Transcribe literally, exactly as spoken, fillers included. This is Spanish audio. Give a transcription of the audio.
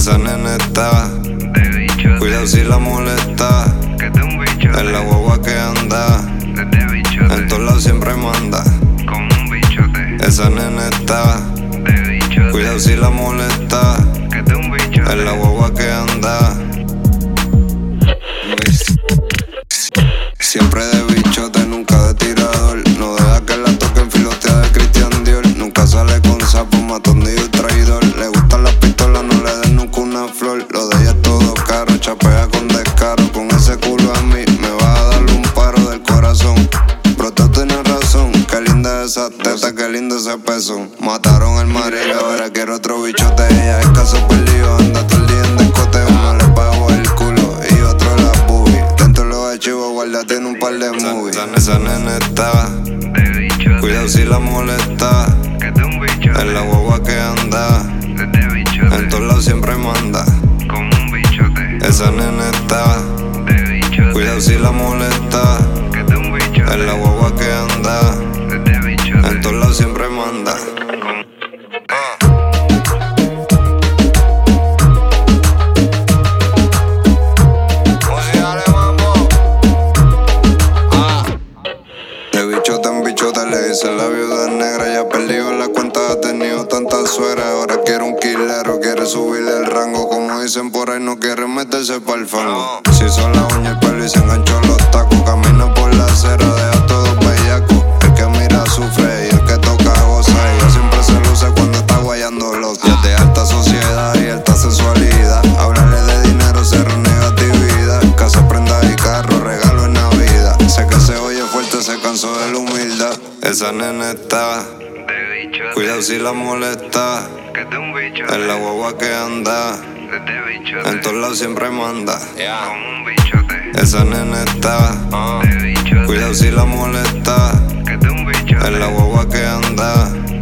Esa nena está, de bichote, cuidado si la molesta. que te un bichote, Es la guagua que anda, de bichote, en todos lados siempre manda. como un bichote, Esa nena está, de bichote, cuidado si la molesta. que te un bichote, Es la guagua que anda. Siempre de bichote, nunca de tirador. No deja que la toquen filotea de Christian Dior. Nunca sale con sapo, matón y un traidor. Le gustan las pistolas, no le den nunca una flor. Lo de ella es todo caro, chapea con descaro. Con ese culo a mí me va a darle un paro del corazón. Pero tú tienes razón, qué linda esa teta, qué lindo ese peso. Mataron al marido, ahora quiero otro bichote. Ella es caso perdido, anda todo el día en discote. Uno le pago el culo y otro la boobie. Dentro de los archivos guarda tiene un par de movies. Esa, esa nena está, de bichote, cuidado si la molesta. que te un bichote, Es la guagua que anda, de bichote, en todos lados siempre manda. como un bichote, Esa nena está, de bichote, cuidado si la molesta. que te un bichote, Es la guagua que anda, de bichote, en todos lados siempre manda. como De bichota en bichota le dice la viuda negra. Ya perdió la cuenta, ha tenido tantas sueras. Ahora quiere un killero, quiere subirle el rango. Como dicen por ahí, no quiere meterse pa'l fango. Se hizo la uña y pelo y se enganchó los tacos. Camina por la acera, deja todo bellaco. El que mira sufre y el que toca goza. Ella siempre se luce cuando está guayando loca. Ya de alta sociedad y alta sensualidad. Hablarle de dinero, cero negatividad. Casa, prenda y carro, regalo en Navidad. Sé que se oye fuerte, se cansó de la humildad. Esa nena está, de bichote, cuidado si la molesta. que te un bichote, Es la guagua que anda, de bichote, en todos lados siempre manda. como un bichote, Esa nena está, de bichote, cuidado si la molesta. que te un bichote, Es la guagua que anda,